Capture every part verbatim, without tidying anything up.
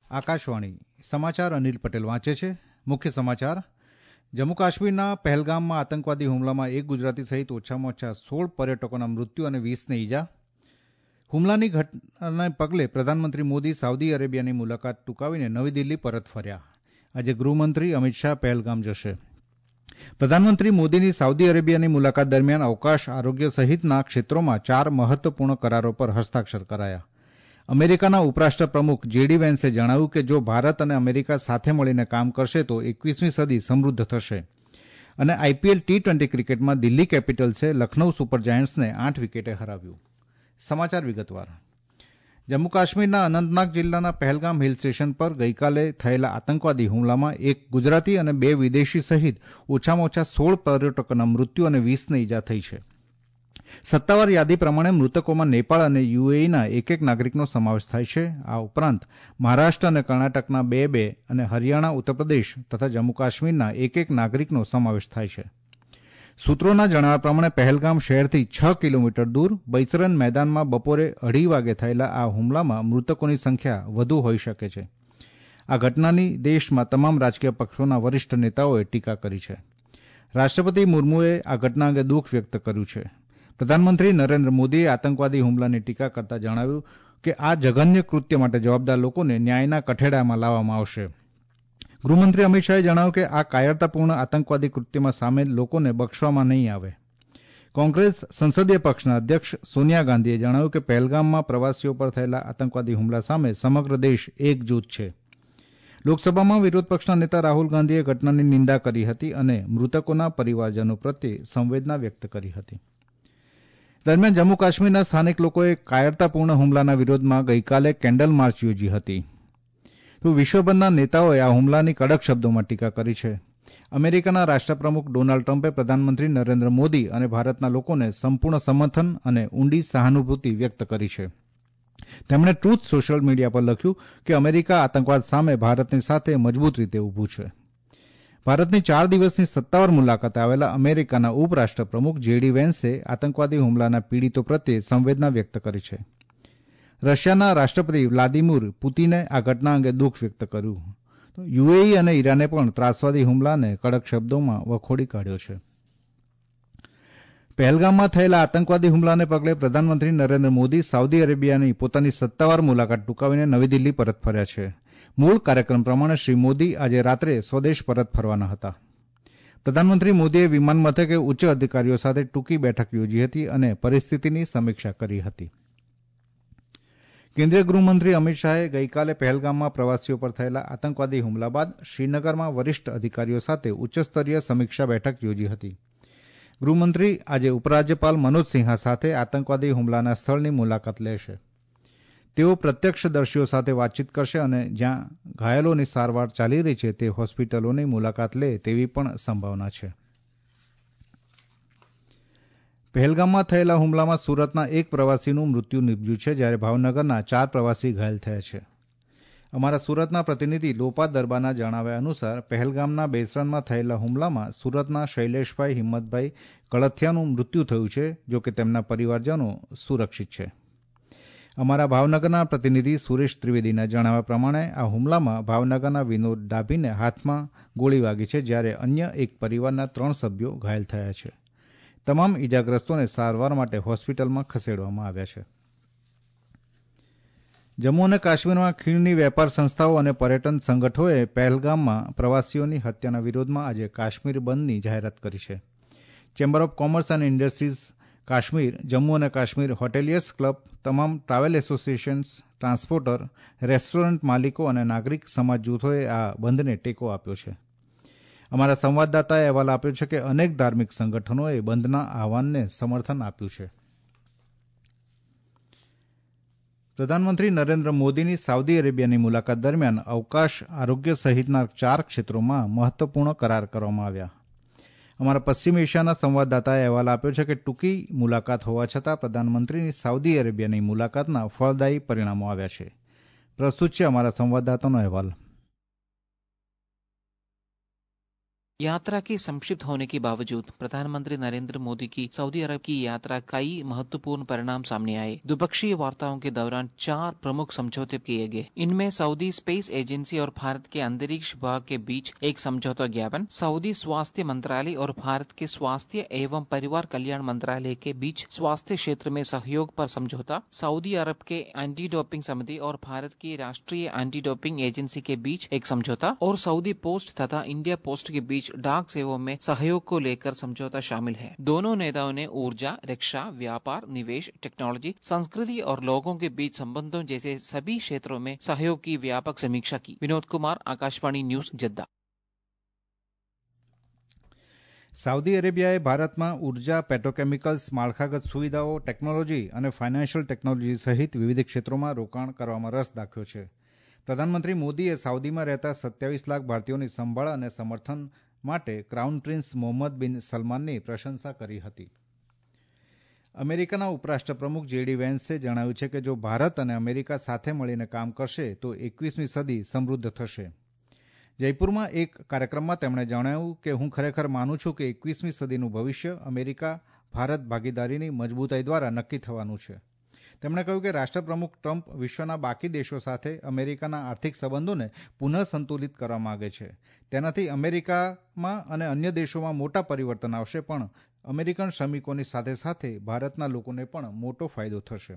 આકાશવાણી સમાચાર અનિલ પટેલ વાંચે છે. મુખ્ય સમાચાર જમ્મુ કાશ્મીરના પહેલગામમાં આતંકવાદી હુમલામાં એક ગુજરાતી સહિત ઓછામાં ઓછા સોળ પર્યટકોના મૃત્યુ અને વીસને ઇજા. હુમલાની ઘટનાને પગલે પ્રધાનમંત્રી મોદી સાઉદી અરેબિયાની મુલાકાત ટૂંકાવીને નવી દિલ્હી પરત ફર્યા. આજે ગૃહમંત્રી અમિત શાહ પહેલગામ જશે. પ્રધાનમંત્રી મોદીની સાઉદી અરેબિયાની મુલાકાત દરમિયાન અવકાશ, આરોગ્ય સહિતના ક્ષેત્રોમાં ચાર મહત્વપૂર્ણ કરારો પર હસ્તાક્ષર કરાયા. અમેરિકાના ઉપરાષ્ટ્ર પ્રમુખ જેડી વેન્સે જણાવ્યું કે જો ભારત અને અમેરિકા સાથે મળીને કામ કરશે તો એકવીસમી સદી સમૃદ્ધ થશે. અને આઈપીએલ ટી ટ્વેન્ટી ક્રિકેટમાં દિલ્હી કેપિટલ્સે લખનૌ સુપર જાયન્ટ્સને આઠ વિકેટે હરાવ્યું. સમાચાર વિગતવાર. જમ્મુ કાશ્મીરના અનંતનાગ જિલ્લાના પહેલગામ હિલ સ્ટેશન પર ગઈકાલે થયેલા આતંકવાદી હુમલામાં એક ગુજરાતી અને બે વિદેશી સહિત ઓછામાં ઓછા સોળ પર્યટકોના મૃત્યુ અને વીસને ઇજા થઈ છે. સત્તાવાર યાદી પ્રમાણે મૃતકોમાં નેપાળ અને યુએઈના એક એક નાગરિકનો સમાવેશ થાય છે. આ ઉપરાંત મહારાષ્ટ્ર અને કર્ણાટકના બે બે અને હરિયાણા, ઉત્તરપ્રદેશ તથા જમ્મુ કાશ્મીરના એક એક નાગરિકનો સમાવેશ થાય છે. સૂત્રોના જણાવ્યા પ્રમાણે પહેલગામ શહેરથી છ કિલોમીટર દૂર બૈચરન મેદાનમાં બપોરે અઢી વાગે થયેલા આ હુમલામાં મૃતકોની સંખ્યા વધુ હોઈ શકે છે. આ ઘટનાની દેશમાં તમામ રાજકીય પક્ષોના વરિષ્ઠ નેતાઓએ ટીકા કરી છે. રાષ્ટ્રપતિ મુર્મુએ આ ઘટના અંગે દુઃખ વ્યક્ત કર્યું છે. પ્રધાનમંત્રી નરેન્દ્ર મોદીએ આતંકવાદી હુમલાની ટીકા કરતા જણાવ્યું કે આ જઘન્ય કૃત્ય માટે જવાબદાર લોકોને ન્યાયના કઠેડામાં લાવવામાં આવશે. ગૃહમંત્રી અમિત શાહે જણાવ્યું કે આ કાયરતાપૂર્ણ આતંકવાદી કૃત્યમાં સામેલ લોકોને બક્ષવામાં નહીં આવે. કોંગ્રેસ સંસદીય પક્ષના અધ્યક્ષ સોનિયા ગાંધીએ જણાવ્યું કે પહેલગામમાં પ્રવાસીઓ પર થયેલા આતંકવાદી હુમલા સામે સમગ્ર દેશ એકજૂથ છે. લોકસભામાં વિરોધ પક્ષના નેતા રાહુલ ગાંધીએ ઘટનાની નિંદા કરી હતી અને મૃતકોના પરિવારજનો પ્રત્યે સંવેદના વ્યક્ત કરી હતી. દરમિયાન જમ્મુ કાશ્મીરના સ્થાનિક લોકોએ કાયરતાપૂર્ણ હુમલાના વિરોધમાં ગઈકાલે કેન્ડલ માર્ચ યોજી હતી. તો વિશ્વભરના નેતાઓએ આ હુમલાની કડક શબ્દોમાં ટીકા કરી છે. અમેરિકાના રાષ્ટ્રપ્રમુખ ડોનાલ્ડ ટ્રમ્પે પ્રધાનમંત્રી નરેન્દ્ર મોદી અને ભારતના લોકોને સંપૂર્ણ સમર્થન અને ઊંડી સહાનુભૂતિ વ્યક્ત કરી છે. તેમણે ટ્રુથ સોશિયલ મીડિયા પર લખ્યું કે અમેરિકા આતંકવાદ સામે ભારતની સાથે મજબૂત રીતે ઊભું છે. ભારતની ચાર દિવસની સત્તાવાર મુલાકાતે આવેલા અમેરિકાના ઉપરાષ્ટ્રપ્રમુખ જેડી વેન્સે આતંકવાદી હુમલાના પીડિતો પ્રત્યે સંવેદના વ્યક્ત કરી છે. રશિયાના રાષ્ટ્રપતિ વ્લાદિમીર પુતિને આ ઘટના અંગે દુઃખ વ્યક્ત કર્યું. યુએઈ અને ઈરાને પણ ત્રાસવાદી હુમલાને કડક શબ્દોમાં વખોડી કાઢ્યો છે. પહેલગામમાં થયેલા આતંકવાદી હુમલાને પગલે પ્રધાનમંત્રી નરેન્દ્ર મોદી સાઉદી અરેબિયાની પોતાની સત્તાવાર મુલાકાત ટૂંકાવીને નવી દિલ્હી પરત ફર્યા છે. મૂળ કાર્યક્રમ પ્રમાણે શ્રી મોદી આજે રાત્રે સ્વદેશ પરત ફરવાના હતા. પ્રધાનમંત્રી મોદીએ વિમાન મથકે ઉચ્ચ અધિકારીઓ સાથે ટૂંકી બેઠક યોજી હતી અને પરિસ્થિતિની સમીક્ષા કરી હતી. કેન્દ્રીય ગૃહમંત્રી અમિત શાહે ગઈકાલે પહેલગામમાં પ્રવાસીઓ પર થયેલા આતંકવાદી હુમલા બાદ શ્રીનગરમાં વરિષ્ઠ અધિકારીઓ સાથે ઉચ્ચસ્તરીય સમીક્ષા બેઠક યોજી હતી. ગૃહમંત્રી આજે ઉપરાજ્યપાલ મનોજ સિંહા સાથે આતંકવાદી હુમલાના સ્થળની મુલાકાત લેશે. તેઓ પ્રત્યક્ષદર્શીઓ સાથે વાતચીત કરશે અને જ્યાં ઘાયલોની સારવાર ચાલી રહી છે તે હોસ્પિટલોની મુલાકાત લે તેવી પણ સંભાવના છે. પહેલગામમાં થયેલા હુમલામાં સુરતના એક પ્રવાસીનું મૃત્યુ નીપજ્યું છે, જ્યારે ભાવનગરના ચાર પ્રવાસી ઘાયલ થયા છે. અમારા સુરતના પ્રતિનિધિ લોપા દરબાના જણાવ્યા અનુસાર પહેલગામના બેસરનમાં થયેલા હુમલામાં સુરતના શૈલેષભાઈ હિંમતભાઈ કળથિયાનું મૃત્યુ થયું છે, જોકે તેમના પરિવારજનો સુરક્ષિત છે. અમારા ભાવનગરના પ્રતિનિધિ સુરેશ ત્રિવેદીના જણાવ્યા પ્રમાણે આ હુમલામાં ભાવનગરના વિનોદ ડાભીને હાથમાં ગોળી વાગી છે, જ્યારે અન્ય એક પરિવારના ત્રણ સભ્યો ઘાયલ થયા છે. તમામ ઇજાગ્રસ્તોને સારવાર માટે હોસ્પિટલમાં ખસેડવામાં આવ્યા છે. જમ્મુ અને કાશ્મીરમાં ખીણની વેપાર સંસ્થાઓ અને પર્યટન સંગઠનોએ પહેલગામમાં પ્રવાસીઓની હત્યાના વિરોધમાં આજે કાશ્મીર બંધની જાહેરાત કરી છે. Chamber of commerce and industries Kashmir, Jammu અને કાશ્મીર હોટેલિયર્સ ક્લબ, તમામ ટ્રાવેલ એસોસિએશન્સ, ટ્રાન્સપોર્ટર, રેસ્ટોરન્ટ માલિકો અને નાગરિક સમાજ જૂથોએ આ બંધને ટેકો આપ્યો છે. અમારા સંવાદદાતાએ અહેવાલ આપ્યો છે કે અનેક ધાર્મિક સંગઠનોએ બંધના આહવાનને સમર્થન આપ્યું છે. પ્રધાનમંત્રી નરેન્દ્ર મોદીની સાઉદી અરેબિયાની મુલાકાત દરમિયાન અવકાશ, આરોગ્ય સહિતના ચાર ક્ષેત્રોમાં મહત્વપૂર્ણ કરાર કરવામાં આવ્યા. અમારા પશ્ચિમ એશિયાના સંવાદદાતાએ અહેવાલ આપ્યો છે કે ટૂંકી મુલાકાત હોવા છતાં પ્રધાનમંત્રીની સાઉદી અરેબિયાની મુલાકાતના ફળદાયી પરિણામો આવ્યા છે. પ્રસ્તુત છે અમારા સંવાદદાતાનો અહેવાલ. यात्रा के संक्षिप्त होने के बावजूद प्रधानमंत्री नरेंद्र मोदी की सऊदी अरब की यात्रा कई महत्वपूर्ण परिणाम सामने आए। द्विपक्षीय वार्ताओं के दौरान चार प्रमुख समझौते किए गए। इनमें सऊदी स्पेस एजेंसी और भारत के अंतरिक्ष विभाग के बीच एक समझौता ज्ञापन, सऊदी स्वास्थ्य मंत्रालय और भारत के स्वास्थ्य एवं परिवार कल्याण मंत्रालय के बीच स्वास्थ्य क्षेत्र में सहयोग पर समझौता, सऊदी अरब के एंटी डोपिंग समिति और भारत की राष्ट्रीय एंटी डोपिंग एजेंसी के बीच एक समझौता और सऊदी पोस्ट तथा इंडिया पोस्ट के बीच डाक सेवाओं में सहयोग को लेकर समझौता शामिल है। दोनों नेताओं ने ऊर्जा, रक्षा, व्यापार, निवेश, टेक्नोलॉजी, संस्कृति और लोगों के बीच संबंधों जैसे सभी क्षेत्रों में सहयोग की व्यापक समीक्षा की। विनोद कुमार, आकाशवाणी न्यूज, जद्दा। સાઉદી અરેબિયાએ ભારતમાં ઉર્જા, પેટ્રોકેમિકલ્સ, માળખાગત સુવિધાઓ, ટેકનોલોજી અને ફાઇનાન્શિયલ ટેકનોલોજી સહિત વિવિધ ક્ષેત્રોમાં રોકાણ કરવામાં રસ દાખવ્યો છે. પ્રધાનમંત્રી મોદીએ સાઉદીમાં રહેતા સત્યાવીસ લાખ ભારતીયોની સંભાળ અને સમર્થન માટે ક્રાઉન પ્રિન્સ મોહમ્મદ બિન સલમાનની પ્રશંસા કરી હતી. અમેરિકાના ઉપરાષ્ટ્રપ્રમુખ જેડી વેન્સે જણાવ્યું છે કે જો ભારત અને અમેરિકા સાથે મળીને કામ કરશે તો એકવીસમી સદી સમૃદ્ધ થશે. જયપુરમાં એક કાર્યક્રમમાં તેમણે જણાવ્યું કે હું ખરેખર માનું છું કે એકવીસમી સદીનું ભવિષ્ય અમેરિકા ભારત ભાગીદારીની મજબૂતાઈ દ્વારા નક્કી થવાનું છે. તેમણે કહ્યું કે રાષ્ટ્રપ્રમુખ ટ્રમ્પ વિશ્વના બાકી દેશો સાથે અમેરિકાના આર્થિક સંબંધોને પુનઃ સંતુલિત કરવા માંગે છે. તેનાથી અમેરિકામાં અને અન્ય દેશોમાં મોટા પરિવર્તન આવશે, પણ અમેરિકન શ્રમિકોની સાથે સાથે ભારતના લોકોને પણ મોટો ફાયદો થશે.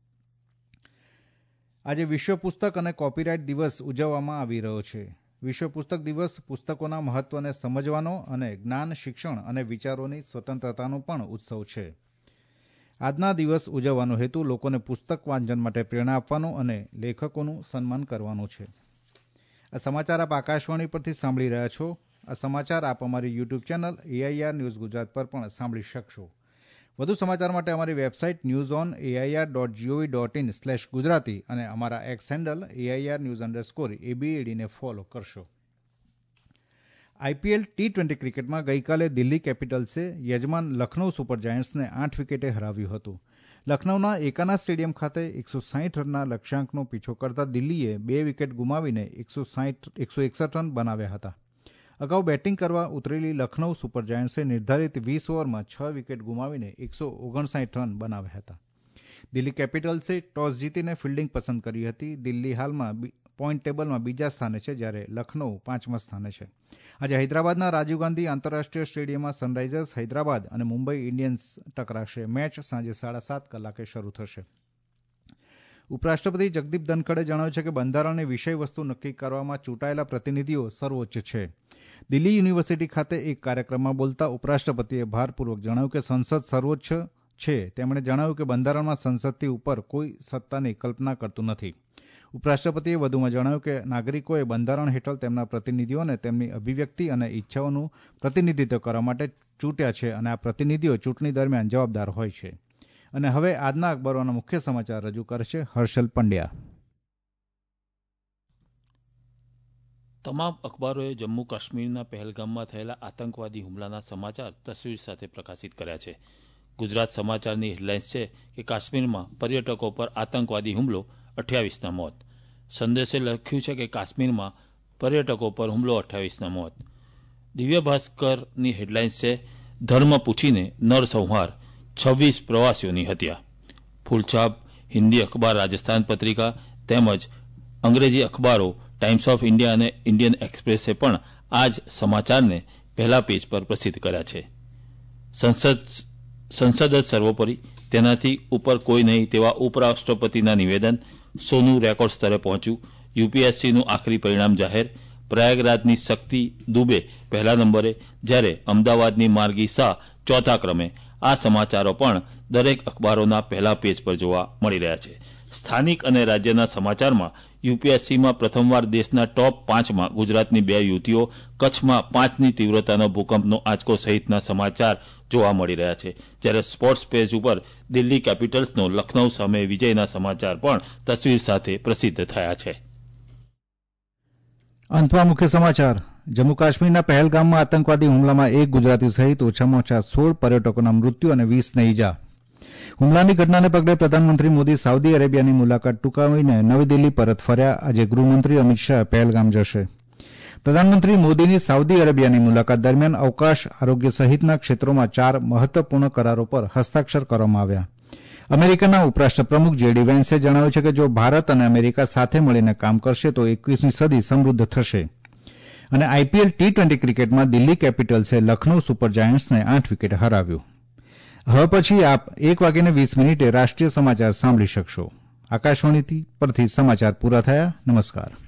આજે વિશ્વ પુસ્તક અને કોપીરાઇટ દિવસ ઉજવવામાં આવી રહ્યો છે. વિશ્વ પુસ્તક દિવસ પુસ્તકોના મહત્વને સમજવાનો અને જ્ઞાન, શિક્ષણ અને વિચારોની સ્વતંત્રતાનો પણ ઉત્સવ છે. આજના દિવસ ઉજવવાનો હેતુ લોકોને પુસ્તક વાંચન માટે પ્રેરણા આપવાનો અને લેખકોનું સન્માન કરવાનો છે. આ સમાચાર આપ આકાશવાણી પરથી સાંભળી રહ્યા છો. આ સમાચાર આપ અમારી YouTube channel AIR news Gujarat પર પણ સાંભળી શકશો. વધુ સમાચાર માટે અમારી website news on AIR dot gov dot in slash Gujarati અને અમારા X handle AIR news underscore એબીએડીને ફોલો કરશો. આઈપીએલ ટી ટ્વેન્ટી ક્રિકેટમાં ગઈકાલે દિલ્હી કેપિટલ્સે યજમાન લખનૌ સુપર જાયન્ટ્સને આઠ વિકેટે હરાવ્યું હતું. લખનૌના એકાના સ્ટેડિયમ ખાતે એકસો સાહીઠ રનના લક્ષ્યાંકનો પીછો કરતા દિલ્હીએ બે વિકેટ ગુમાવીને એકસો એકસઠ રન બનાવ્યા હતા. અગાઉ બેટિંગ કરવા ઉતરેલી લખનૌ સુપર જાયન્ટ્સે નિર્ધારિત વીસ ઓવરમાં છ વિકેટ ગુમાવીને એકસો ઓગણસાઠ રન બનાવ્યા હતા. દિલ્હી કેપિટલ્સે ટોસ જીતીને ફિલ્ડિંગ પસંદ કરી હતી. દિલ્હી હાલમાં પોઈન્ટ ટેબલમાં બીજા સ્થાને છે, જ્યારે લખનૌ પાંચમા સ્થાને છે. આજે હૈદરાબાદના રાજીવ ગાંધી આંતરરાષ્ટ્રીય સ્ટેડિયમમાં સનરાઇઝર્સ હૈદરાબાદ અને મુંબઈ ઇન્ડિયન્સ ટકરાશે. મેચ સાંજે સાડા સાત કલાકે શરૂ થશે. ઉપરાષ્ટ્રપતિ જગદીપ ધનખડે જણાવ્યું છે કે બંધારણની વિષય વસ્તુ નક્કી કરવામાં ચૂંટાયેલા પ્રતિનિધિઓ સર્વોચ્ચ છે. દિલ્હી યુનિવર્સિટી ખાતે એક કાર્યક્રમમાં બોલતા ઉપરાષ્ટ્રપતિએ ભારપૂર્વક જણાવ્યું કે સંસદ સર્વોચ્ચ છે. તેમણે જણાવ્યું કે બંધારણમાં સંસદથી ઉપર કોઈ સત્તાની કલ્પના કરતું નથી. ઉપરાષ્ટ્રપતિએ વધુમાં જણાવ્યું કે નાગરિકોએ બંધારણ હેઠળ તેમના પ્રતિનિધિઓને તેમની અભિવ્યક્તિ અને ઈચ્છાઓનું પ્રતિનિધિત્વ કરવા માટે ચૂંટ્યા છે અને આ પ્રતિનિધિઓ ચૂંટણી દરમિયાન જવાબદાર હોય છે. અને હવે આજના અખબારોના મુખ્ય સમાચાર રજૂ કરશે હર્ષલ પંડ્યા. તમામ અખબારોએ જમ્મુ કાશ્મીરના પહેલગામમાં થયેલા આતંકવાદી હુમલાના સમાચાર તસવીર સાથે પ્રકાશિત કર્યા છે. ગુજરાત સમાચારની હેડલાઇન્સ છે કે કાશ્મીરમાં પર્યટકો પર આતંકવાદી હુમલો, અઠ્યાવીસના મોત. સંદેશે લખ્યું છે કે કાશ્મીરમાં પર્યટકો પર હુમલો, અઠ્યાવીસના મોત. દિવ્ય ભાસ્કરની હેડલાઇન્સ છે ધર્મ પૂછીને નરસંહાર, છવ્વીસ પ્રવાસીઓની હત્યા. ફૂલછાપ હિન્દી અખબાર રાજસ્થાન પત્રિકા તેમજ અંગ્રેજી અખબારો ટાઈમ્સ ઓફ ઇન્ડિયા અને ઇન્ડિયન એક્સપ્રેસે પણ આ જ સમાચારને પહેલા પેજ પર પ્રસિદ્ધ કર્યા છે. સંસદ સંસદ જ સર્વોપરી, તેનાથી ઉપર કોઈ નહીં તેવા ઉપરાષ્ટ્રપતિના નિવેદન. સોનું રેકોર્ડ સ્તરે પહોંચ્યું. યુપીએસસીનું આખરી પરિણામ જાહેર. પ્રયાગરાજની શક્તિ દુબે પહેલા નંબરે, જ્યારે અમદાવાદની માર્ગી શાહ ચોથા ક્રમે. આ સમાચારો પણ દરેક અખબારોના પહેલા પેજ પર જોવા મળી રહ્યા છે. સ્થાનિક અને રાજ્યના સમાચારમાં યુપીએસસીમાં પ્રથમવાર દેશના ટોપ પાંચમાં ગુજરાતની બે યુવતીઓ, કચ્છમાં પાંચની તીવ્રતાનો ભૂકંપનો આંચકો સહિતના સમાચાર જોવા મળી રહ્યા છે. જ્યારે સ્પોર્ટ્સ પેજ ઉપર દિલ્હી કેપિટલ્સનો લખનૌ સામે વિજયના સમાચાર પણ તસવીર સાથે પ્રસિદ્ધ થયા છે. અંતમાં મુખ્ય સમાચાર. જમ્મુ કાશ્મીરના પહેલગામમાં આતંકવાદી હુમલામાં એક ગુજરાતી સહિત ઓછામાં ઓછા સોળ પર્યટકોના મૃત્યુ અને વીસને ઈજા. હુમલાની ઘટનાને પગલે પ્રધાનમંત્રી મોદી સાઉદી અરેબિયાની મુલાકાત ટૂંકાવીને નવી દિલ્હી પરત ફર્યા. આજે ગૃહમંત્રી અમિત શાહ પહેલગામ જશે. પ્રધાનમંત્રી મોદીની સાઉદી અરેબિયાની મુલાકાત દરમિયાન અવકાશ આરોગ્ય સહિતના ક્ષેત્રોમાં ચાર મહત્વપૂર્ણ કરારો પર હસ્તાક્ષર કરવામાં આવ્યા. અમેરિકાના ઉપરાષ્ટ્રપ્રમુખ જેડી વેન્સે જણાવ્યું છે કે જો ભારત અને અમેરિકા સાથે મળીને કામ કરશે તો એકવીસમી સદી સમૃદ્ધ થશે. અને આઈપીએલ ટી ટ્વેન્ટી ક્રિકેટમાં દિલ્હી કેપિટલ્સે લખનૌ સુપર જાયન્ટ્સને આઠ વિકેટે હરાવ્યું. હવે પછી આપ એક વાગ્યે વીસ મિનિટે રાષ્ટ્રીય સમાચાર સાંભળી શકશો. આકાશવાણી પરથી સમાચાર પૂરા થયા. નમસ્કાર.